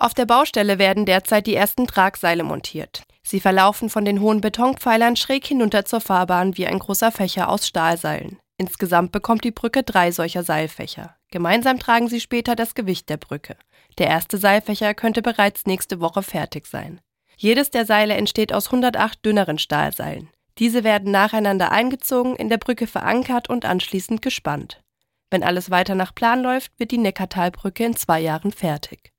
Auf der Baustelle werden derzeit die ersten Tragseile montiert. Sie verlaufen von den hohen Betonpfeilern schräg hinunter zur Fahrbahn wie ein großer Fächer aus Stahlseilen. Insgesamt bekommt die Brücke 3 solcher Seilfächer. Gemeinsam tragen sie später das Gewicht der Brücke. Der erste Seilfächer könnte bereits nächste Woche fertig sein. Jedes der Seile entsteht aus 108 dünneren Stahlseilen. Diese werden nacheinander eingezogen, in der Brücke verankert und anschließend gespannt. Wenn alles weiter nach Plan läuft, wird die Neckartalbrücke in 2 Jahren fertig.